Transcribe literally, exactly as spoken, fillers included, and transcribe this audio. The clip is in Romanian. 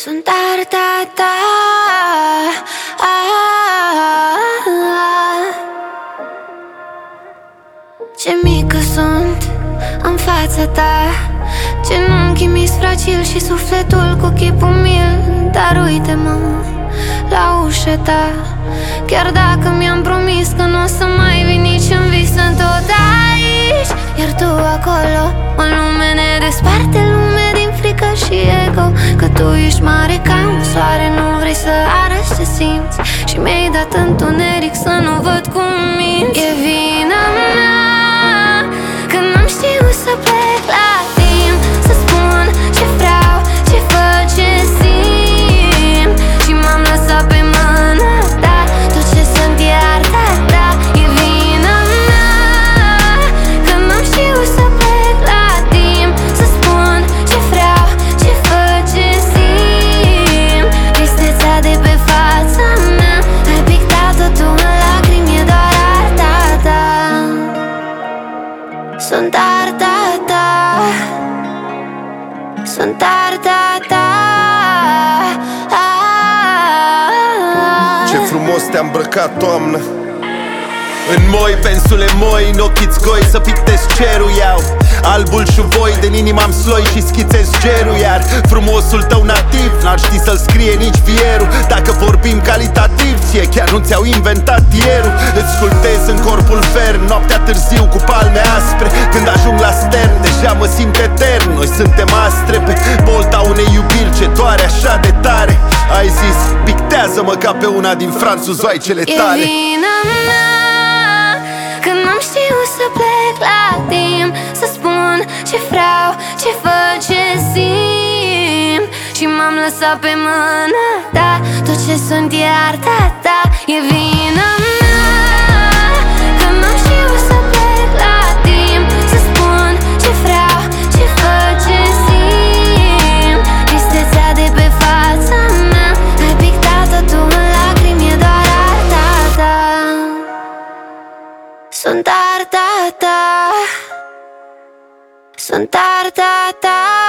Sunt arta ta. Ce mică sunt în fața ta, genunchii mi-s fragil și sufletul cu chipul mil. Dar uite-mă la ușa ta, chiar dacă mi-am promis că nu o să mai vin nici în vis. Sunt tot aici, iar tu acolo. O lume ne desparte, lume din frică și ego. Că tu ești mare ca un soare, nu vrei să arăți ce simți și mi-ai dat întuneric să nu văd cum minți. E vina mea că n-am știut să plec la timp, să spun ce vreau, ce văd, ce simt. Și m-am lăsat pe mână ta, tot ce sunt e arta ta. E vina mea că n-am știut să plec la timp, să spun ce vreau, ce văd, ce simt. Tristețea de pe fața mea ai pictat-o tu în lacrimi, e doar arta ta. Sunt arta ta, sunt arta ta. Ce frumos te-a îmbrăcat, toamnă. În moi, pensule moi, în ochii-ți goi să pictez cerul iau. Albul și voi, din inima-am sloi și schițez gerul. Iar frumosul tău nativ n-ar ști să-l scrie nici fierul. Dacă vorbim calitativ, ție chiar nu ți-au inventat ierul. Îți sculptez în corpul fern, noaptea târziu cu palme aspre. Când ajung la stern, deja mă simt etern. Noi suntem astre pe bolta unei iubiri ce doare așa de tare. Ai zis, pictează-mă ca pe una din franțuzoaicele tale. E vina mea că n-am știut să plec la timp, să spun ce vreau, ce văd, ce simt. Și m-am lăsat pe mână ta, tot ce sunt e arta ta. E vina mea că n-am știut să plec la timp, să spun ce vreau, ce văd, ce simt. Tristețea de pe fața mea ai pictat-o tu în lacrimi, e doar arta ta. Sunt arta ta, sunt arta ta.